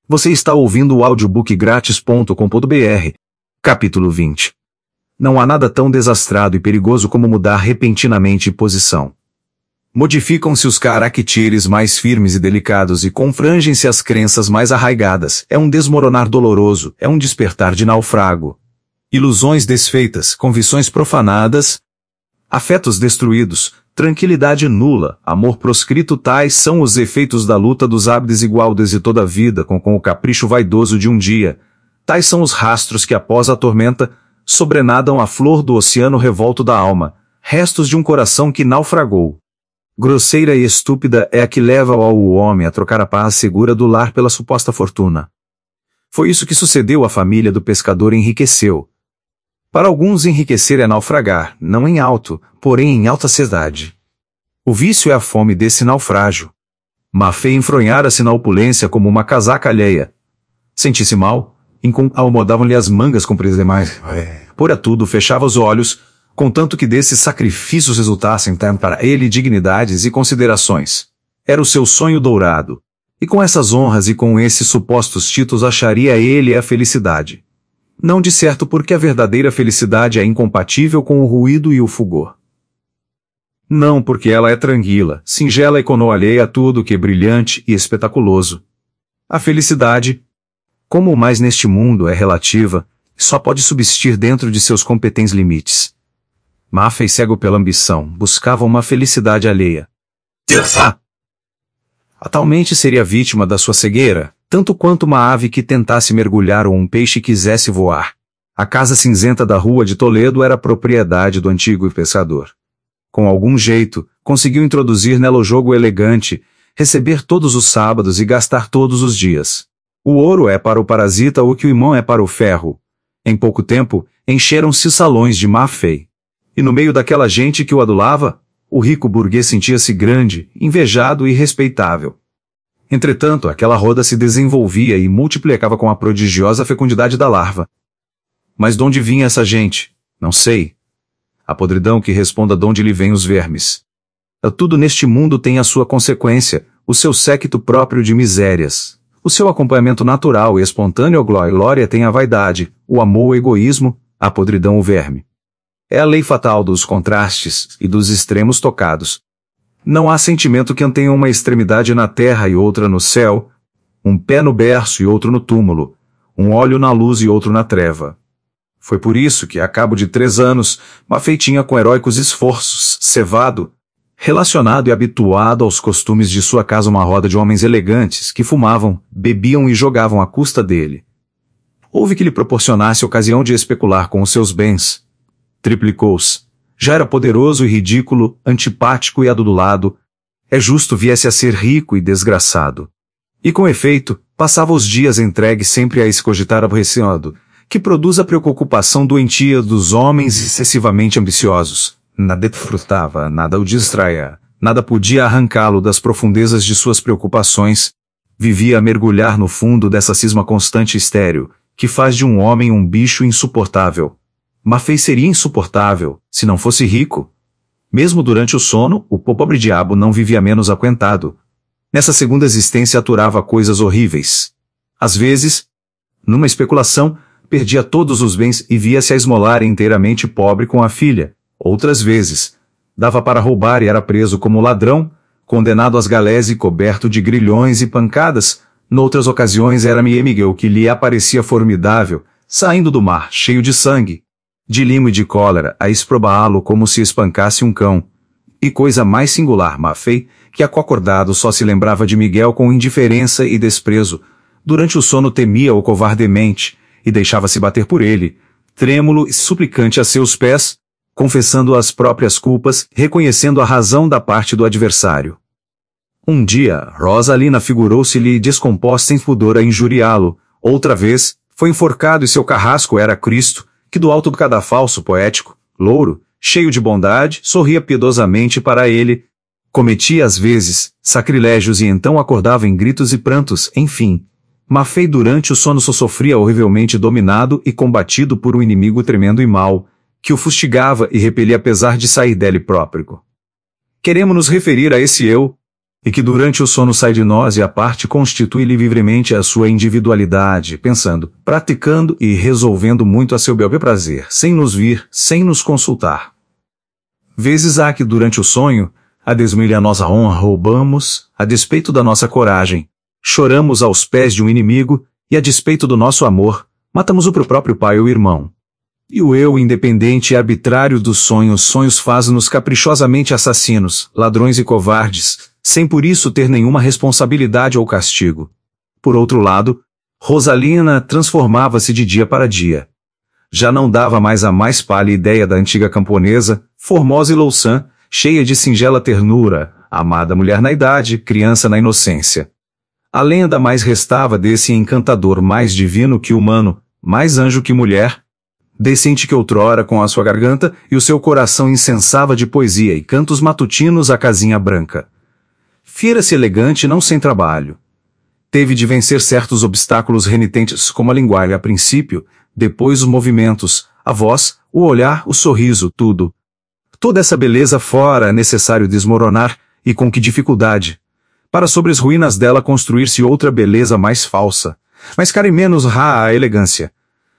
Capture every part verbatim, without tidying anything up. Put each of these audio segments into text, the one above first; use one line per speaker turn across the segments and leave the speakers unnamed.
Você está ouvindo o audiobook grátis ponto com ponto br. Capítulo vinte. Não há nada tão desastrado e perigoso como mudar repentinamente posição. Modificam-se os caracteres mais firmes e delicados e confrangem-se as crenças mais arraigadas. É um desmoronar doloroso, é um despertar de naufrago. Ilusões desfeitas, convicções profanadas, afetos destruídos, tranquilidade nula, amor proscrito, tais são os efeitos da luta dos desigualdes e toda a vida com, com o capricho vaidoso de um dia. Tais são os rastros que após a tormenta, sobrenadam a flor do oceano revolto da alma, restos de um coração que naufragou. Grosseira e estúpida é a que leva ao homem a trocar a paz segura do lar pela suposta fortuna. Foi isso que sucedeu à família do pescador enriqueceu. Para alguns enriquecer é naufragar, não em alto, porém em alta cidade. O vício é a fome desse naufrágio. Maffei enfronhara-se na opulência como uma casaca alheia. Sentisse mal, incomodavam-lhe as mangas compridas demais. Por a tudo fechava os olhos, contanto que desses sacrifícios resultassem para ele dignidades e considerações. Era o seu sonho dourado. E com essas honras e com esses supostos títulos acharia ele a felicidade. Não de certo porque a verdadeira felicidade é incompatível com o ruído e o fulgor. Não porque ela é tranquila, singela e alheia a tudo que é brilhante e espetaculoso. A felicidade, como o mais neste mundo é relativa, só pode subsistir dentro de seus competentes limites. Maffei, cego pela ambição, buscava uma felicidade alheia. Atualmente seria vítima da sua cegueira, tanto quanto uma ave que tentasse mergulhar ou um peixe quisesse voar. A casa cinzenta da rua de Toledo era propriedade do antigo pescador. Com algum jeito, conseguiu introduzir nela o jogo elegante, receber todos os sábados e gastar todos os dias. O ouro é para o parasita o que o imã é para o ferro. Em pouco tempo, encheram-se os salões de Maffei. E no meio daquela gente que o adulava, o rico burguês sentia-se grande, invejado e respeitável. Entretanto, aquela roda se desenvolvia e multiplicava com a prodigiosa fecundidade da larva. Mas de onde vinha essa gente? Não sei. A podridão que responda de onde lhe vêm os vermes. Tudo neste mundo tem a sua consequência, o seu séquito próprio de misérias. O seu acompanhamento natural e espontâneo glória tem a vaidade, o amor o egoísmo, a podridão o verme. É a lei fatal dos contrastes e dos extremos tocados. Não há sentimento que tenha uma extremidade na terra e outra no céu, um pé no berço e outro no túmulo, um olho na luz e outro na treva. Foi por isso que, a cabo de três anos, Maffei tinha com heróicos esforços, cevado, relacionado e habituado aos costumes de sua casa uma roda de homens elegantes que fumavam, bebiam e jogavam à custa dele. Houve que lhe proporcionasse ocasião de especular com os seus bens. Triplicou-os. Já era poderoso e ridículo, antipático e adulado. É justo viesse a ser rico e desgraçado. E com efeito, passava os dias entregue sempre a esse cogitar aborrecido, que produz a preocupação doentia dos homens excessivamente ambiciosos. Nada desfrutava, nada o distraía, nada podia arrancá-lo das profundezas de suas preocupações. Vivia a mergulhar no fundo dessa cisma constante e estéril, que faz de um homem um bicho insuportável. Maffei seria insuportável, se não fosse rico. Mesmo durante o sono, o pobre diabo não vivia menos aquentado. Nessa segunda existência aturava coisas horríveis. Às vezes, numa especulação, perdia todos os bens e via-se a esmolar inteiramente pobre com a filha. Outras vezes, dava para roubar e era preso como ladrão, condenado às galés e coberto de grilhões e pancadas. Noutras ocasiões era Miguel que lhe aparecia formidável, saindo do mar, cheio de sangue, de limo e de cólera, a esprobaá-lo como se espancasse um cão. E coisa mais singular, Maffei, que acordado só se lembrava de Miguel com indiferença e desprezo. Durante o sono temia-o covardemente, e deixava-se bater por ele, trêmulo e suplicante a seus pés, confessando as próprias culpas, reconhecendo a razão da parte do adversário. Um dia, Rosalina figurou-se-lhe descomposta em pudor a injuriá-lo. Outra vez, foi enforcado e seu carrasco era Cristo, que do alto do cadafalso poético, louro, cheio de bondade, sorria piedosamente para ele, cometia às vezes sacrilégios e então acordava em gritos e prantos, enfim. Maffei durante o sono só sofria horrivelmente dominado e combatido por um inimigo tremendo e mau, que o fustigava e repelia apesar de sair dele próprio. Queremos nos referir a esse eu, e que durante o sono sai de nós e a parte constitui livremente a sua individualidade, pensando, praticando e resolvendo muito a seu bel prazer, sem nos vir, sem nos consultar. Vezes há que durante o sonho, a desmilha a nossa honra roubamos, a despeito da nossa coragem, choramos aos pés de um inimigo, e a despeito do nosso amor, matamos o próprio pai ou irmão. E o eu independente e arbitrário dos sonhos, sonhos faz-nos caprichosamente assassinos, ladrões e covardes, sem por isso ter nenhuma responsabilidade ou castigo. Por outro lado, Rosalina transformava-se de dia para dia. Já não dava mais a mais pálida ideia da antiga camponesa, formosa e louçã, cheia de singela ternura, amada mulher na idade, criança na inocência. A lenda mais restava desse encantador mais divino que humano, mais anjo que mulher, decente que outrora com a sua garganta e o seu coração incensava de poesia e cantos matutinos a casinha branca. Fiera-se elegante não sem trabalho. Teve de vencer certos obstáculos renitentes como a linguagem a princípio, depois os movimentos, a voz, o olhar, o sorriso, tudo. Toda essa beleza fora é necessário desmoronar, e com que dificuldade. Para sobre as ruínas dela construir-se outra beleza mais falsa, mais cara e menos rara a elegância.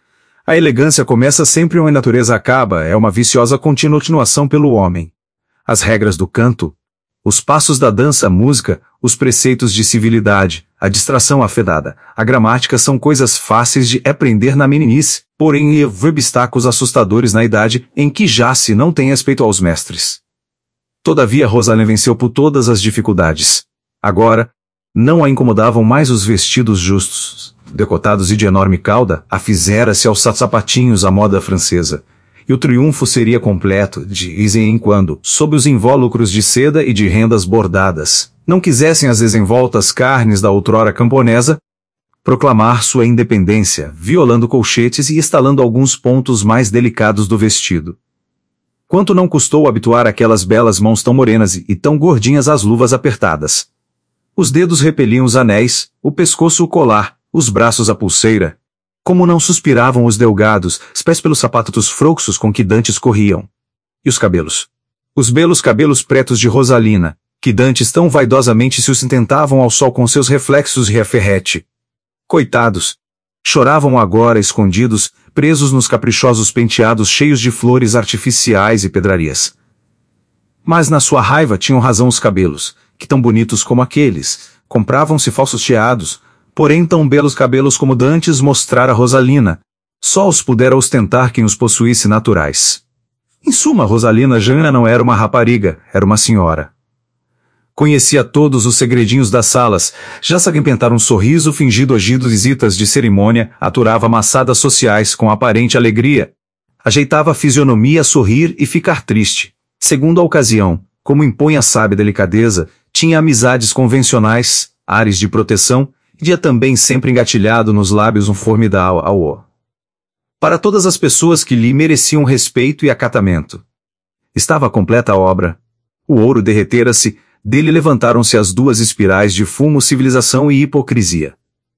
A elegância começa sempre onde a natureza acaba, é uma viciosa continuação pelo homem. As regras do canto, os passos da dança, a música, os preceitos de civilidade, a distração afetada, a gramática são coisas fáceis de aprender na meninice, porém houve obstáculos assustadores na idade em que já se não tem respeito aos mestres. Todavia Rosalina venceu por todas as dificuldades. Agora, não a incomodavam mais os vestidos justos, decotados e de enorme cauda, a fizera-se aos sapatinhos à moda francesa. E o triunfo seria completo, de vez em quando, sob os invólucros de seda e de rendas bordadas, não quisessem as desenvoltas carnes da outrora camponesa proclamar sua independência, violando colchetes e estalando alguns pontos mais delicados do vestido. Quanto não custou habituar aquelas belas mãos tão morenas e tão gordinhas às luvas apertadas. Os dedos repeliam os anéis, o pescoço o colar, os braços a pulseira. Como não suspiravam os delgados, os pés pelos sapatos frouxos com que dantes corriam. E os cabelos? Os belos cabelos pretos de Rosalina, que dantes tão vaidosamente se sustentavam ao sol com seus reflexos e a ferrete. Coitados! Choravam agora escondidos, presos nos caprichosos penteados cheios de flores artificiais e pedrarias. Mas na sua raiva tinham razão os cabelos, que tão bonitos como aqueles, compravam-se falsos teados, porém tão belos cabelos como dantes mostrara Rosalina, só os pudera ostentar quem os possuísse naturais. Em suma, Rosalina já não era uma rapariga, era uma senhora. Conhecia todos os segredinhos das salas, já sabia pintar um sorriso fingido agindo visitas de cerimônia, aturava massadas sociais com aparente alegria, ajeitava a fisionomia a sorrir e ficar triste, segundo a ocasião, como impõe a sábia delicadeza, tinha amizades convencionais, ares de proteção, dia também sempre engatilhado nos lábios um formidável ao para todas as pessoas que lhe mereciam respeito e acatamento. Estava completa a obra. O ouro derretera-se, dele levantaram-se as duas espirais de fumo, civilização e hipocrisia.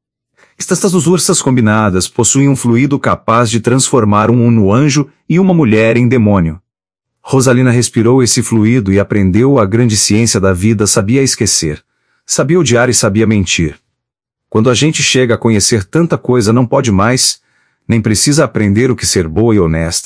Estas ursas combinadas possuem um fluido capaz de transformar um no anjo e uma mulher em demônio. Rosalina respirou esse fluido e aprendeu a grande ciência da vida, sabia esquecer, sabia odiar e sabia mentir. Quando a gente chega a conhecer tanta coisa não pode mais, nem precisa aprender o que ser boa e honesta.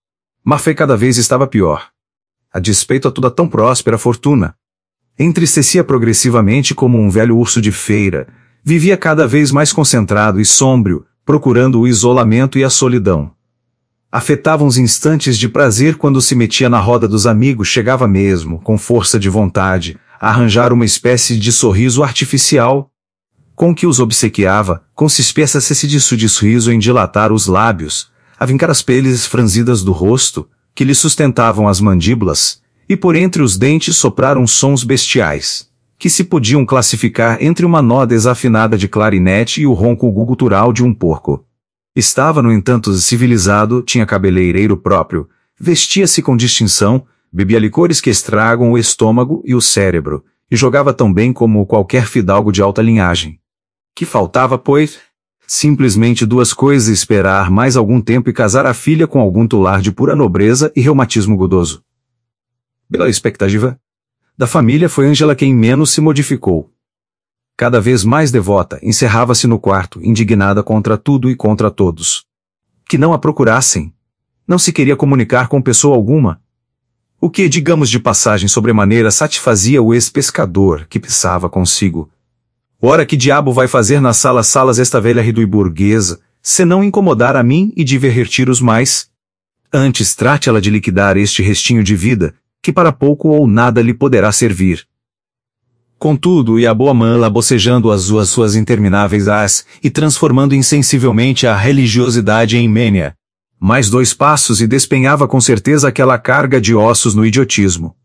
Mafé cada vez estava pior. A despeito a toda tão próspera fortuna. Entristecia progressivamente como um velho urso de feira, vivia cada vez mais concentrado e sombrio, procurando o isolamento e a solidão. Afetavam os instantes de prazer quando se metia na roda dos amigos, chegava mesmo, com força de vontade, a arranjar uma espécie de sorriso artificial, com que os obsequiava, consistia-se de seu sorriso em dilatar os lábios, a vincar as peles franzidas do rosto, que lhe sustentavam as mandíbulas, e por entre os dentes sopraram sons bestiais, que se podiam classificar entre uma nó desafinada de clarinete e o ronco gutural de um porco. Estava, no entanto, civilizado, tinha cabeleireiro próprio, vestia-se com distinção, bebia licores que estragam o estômago e o cérebro, e jogava tão bem como qualquer fidalgo de alta linhagem. Que faltava, pois? Simplesmente duas coisas: esperar mais algum tempo e casar a filha com algum tular de pura nobreza e reumatismo godoso. Bela expectativa. Da família foi Ângela quem menos se modificou. Cada vez mais devota, encerrava-se no quarto, indignada contra tudo e contra todos. Que não a procurassem. Não se queria comunicar com pessoa alguma. O que, digamos de passagem sobremaneira, satisfazia o ex-pescador, que pensava consigo: ora, que diabo vai fazer nas salas salas esta velha rido-burguesa, se não incomodar a mim e divertir os mais? Antes trate ela de liquidar este restinho de vida, que para pouco ou nada lhe poderá servir. Contudo, e a boa mãla bocejando as suas, suas intermináveis ás, e transformando insensivelmente a religiosidade em mania. Mais dois passos e despenhava com certeza aquela carga de ossos no idiotismo.